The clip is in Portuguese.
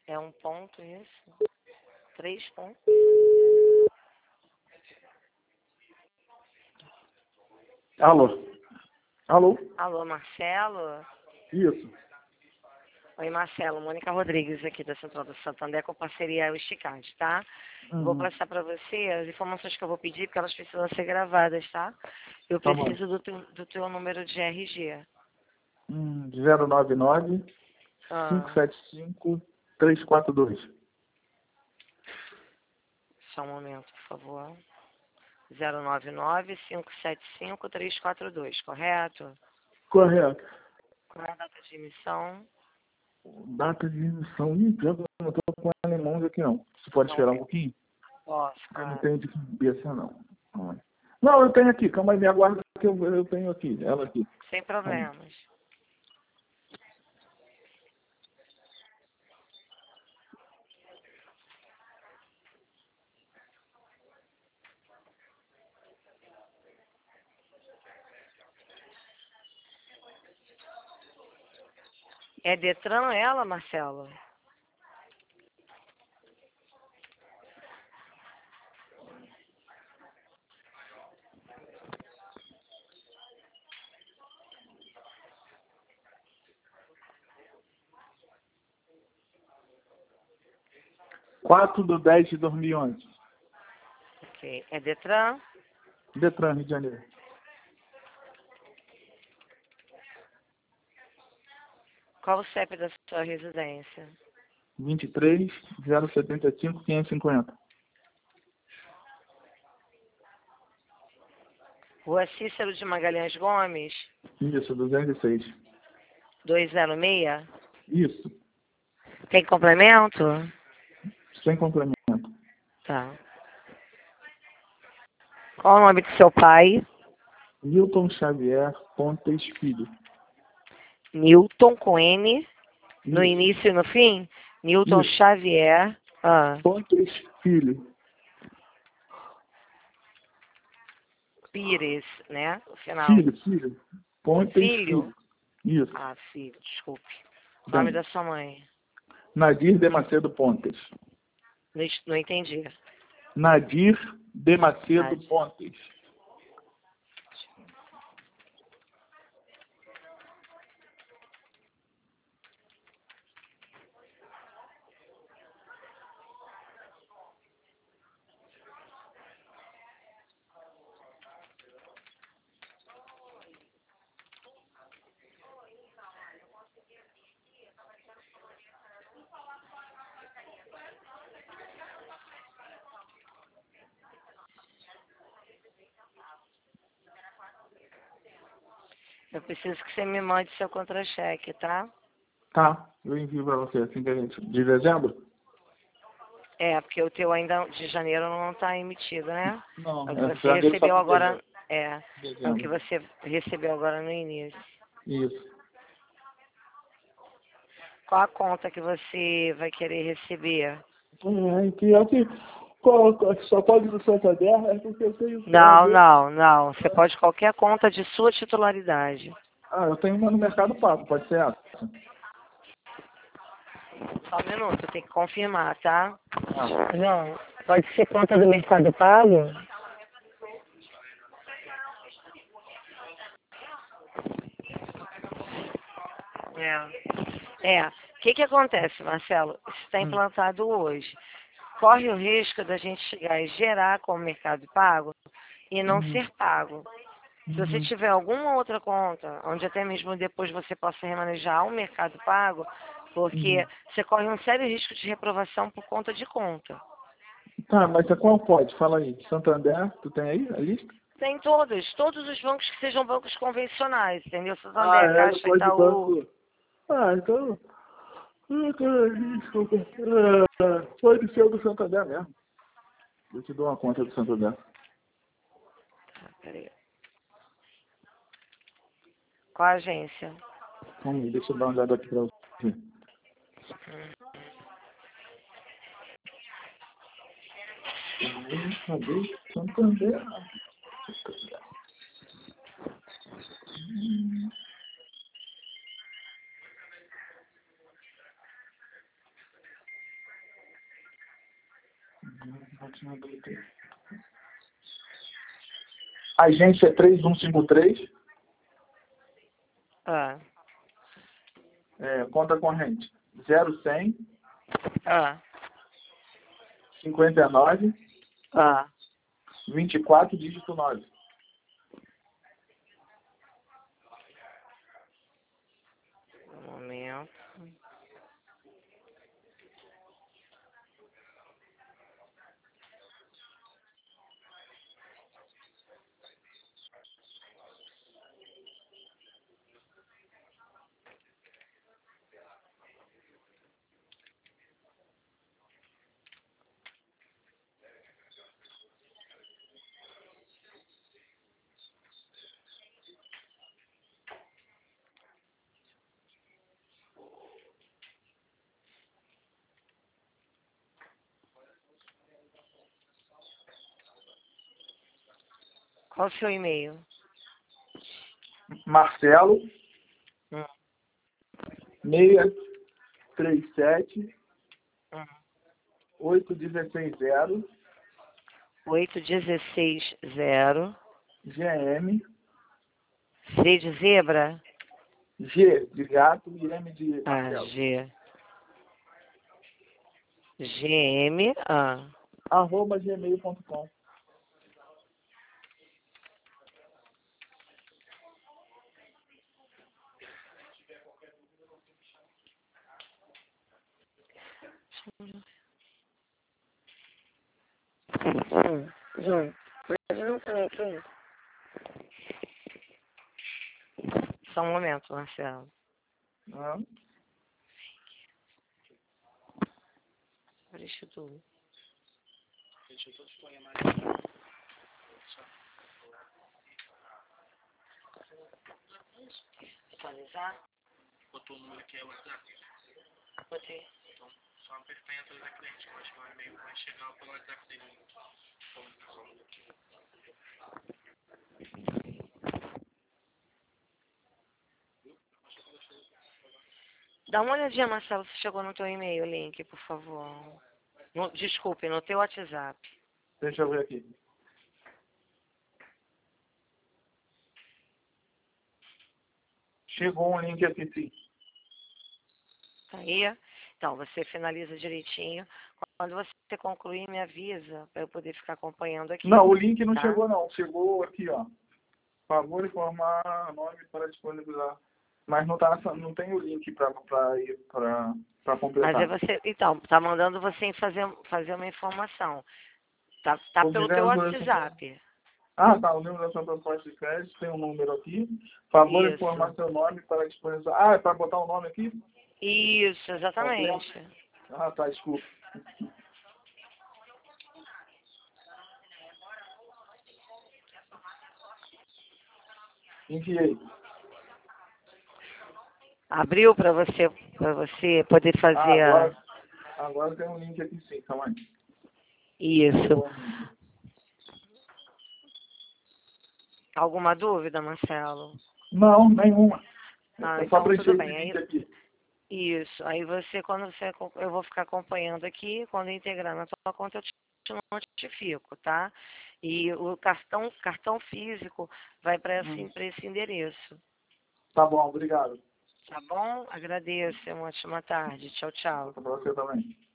É um ponto isso? 3 pontos? Alô? Alô? Alô, Marcelo? Isso. Oi, Marcelo. Mônica Rodrigues aqui da Central do Santander com parceria ao Esticante, tá? Vou Uhum. passar para você as informações que eu vou pedir, porque elas precisam ser gravadas, tá? Eu Tá bom. preciso do teu número de RG. 099 Ah, 575 342. só um momento, por favor. 099-575-342, correto? Correto. Qual é a data de emissão? Data de emissão. Ih, pior que eu não tô com ela em mãos aqui não. Você pode Só um esperar um momento. pouquinho? Posso, Eu não claro. tenho de cabeça não. Calma aí. Não, eu tenho aqui. Calma aí, me aguarda que eu tenho aqui. Ela aqui. Sem Calma aí. problemas. É Detran ela, Marcelo? Quatro de 10 de 2011. Ok. É Detran? Detran, Rio de Janeiro. Qual o CEP da sua residência? 23 075 550. Rua Cícero de Magalhães Gomes, Isso, 206. 206. Isso, Tem complemento? sem complemento. Tá. Qual o nome do seu pai? Milton Xavier Pontes Filho. Newton com N, no Isso, início e no fim? Newton isso. Xavier. Ah, Pontes Filho. Pires, né? O final. Filho. Pontes Filho? Filho. Isso. Ah, filho, desculpe. Nome Bem, da sua mãe? Nadir de Macedo Pontes. Não entendi. Nadir de Macedo Nádia. Pontes. Eu preciso que você me mande seu contra-cheque, tá? Tá, eu envio para você assim que a gente... De dezembro? É, porque o teu ainda de janeiro não está emitido, né? É o Não, que é você janeiro só recebeu para agora. dezembro. É o que Dezembro. você recebeu agora no início. Isso. Qual a conta que você vai querer receber? Que aqui, só pode no Santander, é porque eu tenho Não, não, não. Você pode qualquer conta de sua titularidade. Ah, eu tenho uma no Mercado Pago, pode ser essa? Só um minuto, tem que confirmar, tá? Ah, Não, pode ser conta do Mercado Pago? É. O que acontece, Marcelo? Isso está implantado hoje. Corre o risco da gente chegar e gerar como Mercado Pago e não ser pago. Se você tiver alguma outra conta, onde até mesmo depois você possa remanejar o Mercado Pago, porque você corre um sério risco de reprovação por conta de conta. Tá, mas qual pode? Fala aí. Santander, tu tem aí a lista? Tem todos os bancos que sejam bancos convencionais, entendeu? Ah, Santander, é, não Caixa, pode Itaú. banco. Ah, então. Desculpa. Pode ser o do Santander mesmo. Eu te dou uma conta do Santander. Ah, peraí. Qual a agência? Calma aí, deixa eu dar uma olhada aqui pra você. Cadê? Santander. Agência 3153. Ah. Conta corrente 0100 Ah. 59 Ah. 24, dígito 9. Um momento. Qual o seu e-mail? Marcelo Hum. 637 Hum. 8160 8160 GM Z de zebra? G de gato e M de Ah, Marcelo. GM. Ah. @gmail.com. João, mas não tem aqui. Só um momento, Marcelo. Deixa tudo. Atualizar? Botou o número que é o WhatsApp. Botei. Então, só apertar em atualizar cliente. Eu acho que o e-mail vai chegar pelo WhatsApp dele. Dá uma olhadinha, Marcelo, se chegou no teu e-mail o link, por favor. Desculpe, no teu WhatsApp. Deixa eu ver aqui. Chegou um link aqui, sim. Tá aí? Então, você finaliza direitinho. Quando você concluir, me avisa para eu poder ficar acompanhando aqui. Não, o link não tá? chegou, não. Chegou aqui, ó. Favor informar nome para disponibilizar. Mas não, não tem o link para completar. Mas é você. Então, tá mandando você fazer uma informação. Tá pelo teu WhatsApp. Ah, tá. O número da sua proposta de crédito tem um número aqui. Favor Isso. informar seu nome para disponibilizar. Ah, é para botar o nome aqui? Isso, exatamente. Ah, tá. Desculpa. Enviei. Abriu para você poder fazer Agora tem um link aqui sim, calma aí. Isso. Alguma dúvida, Marcelo? Não, nenhuma. Ah, Eu só então preenchi tudo esse bem. link aqui. Isso. Aí eu vou ficar acompanhando aqui, quando eu integrar na tua conta eu te notifico, tá? E o cartão físico vai para esse endereço. Tá bom, obrigado. Tá bom? Agradeço. Uma ótima tarde. Tchau, tchau. Para você também.